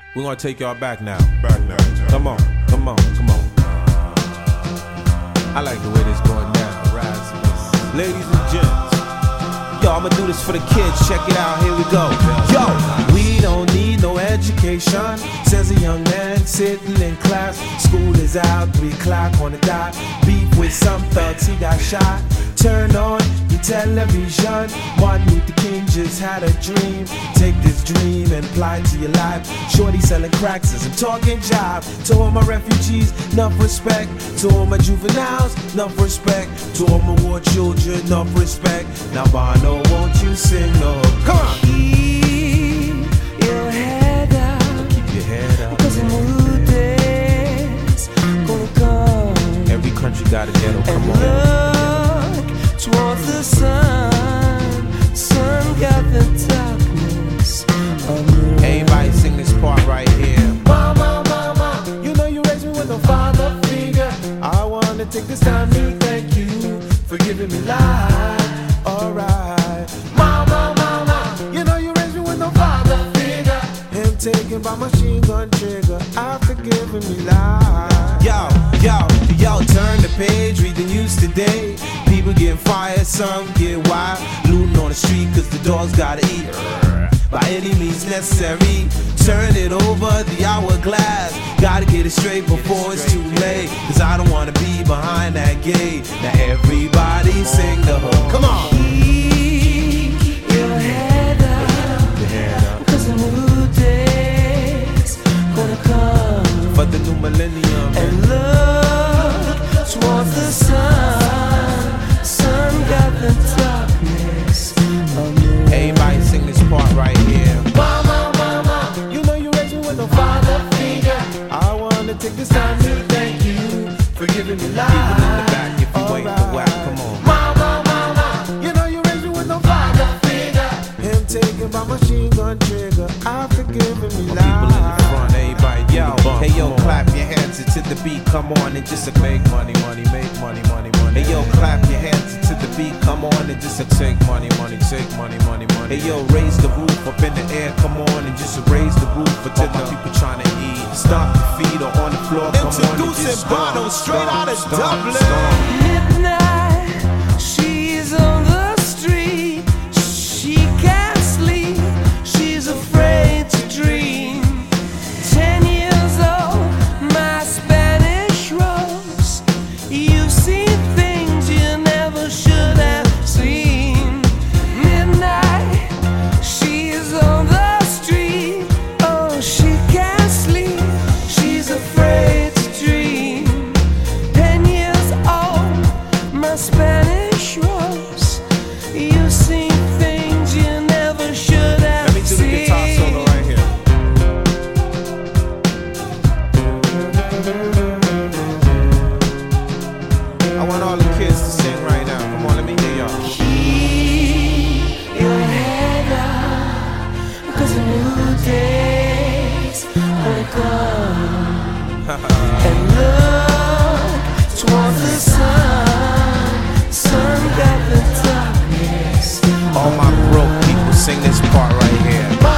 We're gonna take y'all back now. Back now. Come on, come on, come on. I like the way this going down. Rasmus. Ladies and gents. Yo, I'ma do this for the kids. Check it out, here we go. Yo, we don't need no education, says a young man sitting in class. School is out, 3 o'clock on the dot. Beef with some thugs, he got shot. Turn on your television. Martin Luther King just had a dream. Take this dream and apply it to your life. Shorty selling cracks as I'm talking job. To all my refugees, enough respect. To all my juveniles, enough respect. To all my war children, enough respect. Now Bono, won't you sing the hook? Come on! Keep your head up. Keep your head up. Cause a new day's gonna come. Every country got a ghetto, come on. Look towards the sun got the darkness of the Everybody sing this part right here. Mama, mama, you know you raised me with no father figure. I wanna take this time to thank you for giving me life. Alright. Mama, mama, you know you raised me with no father figure. Him taken by machine gun trigger after giving me life. Yo, turn the page, read the news today. People getting fired, some get wild. Looting on the street cause the dogs gotta eat. By any means necessary, turn it over the hourglass. Gotta get it straight before it's too late. Cause I don't wanna be behind that gate. Now everybody sing the hook. Come on! Keep your head up. Cause a new day's gonna come. For the new millennium. And look towards the sun got the darkness of the Everybody sing this part right here. Mama, mama, you know you raised me with no father figure. I wanna take this time to thank you for giving me life. People in the back if you ain't the whack, come on. Mama, mama, you know you raised me with no father figure. Him taken by machine gun trigger after giving me life. People in the front, everybody, yo. Hey yo, clap your hands to the beat, come on and just make money, money, make money, money, money. Hey yo, clap your hands to the beat, come on and just take money, money, take money, money, money. Hey yo, raise the roof up in the air, come on and just raise the roof for all my people trying to eat. Stomp your feet or on the floor, come on and just Bono straight out of Dublin. stomp. Midnight, she's on the street. She can't sleep. She's afraid to dream. 10 years old, my Spanish rose. You've seen things you never should have seen. Midnight, she's on the street. Oh, she can't sleep. She's afraid to dream. 10 years old, my Spanish rose. You've seen things you never should have Let me do the guitar solo right here. I want all the kids to sing right now. Come on, let me hear y'all. Keep your head up, cause a new day's gonna come. And look towards the sun got the darkness. All my broke people sing this part right here.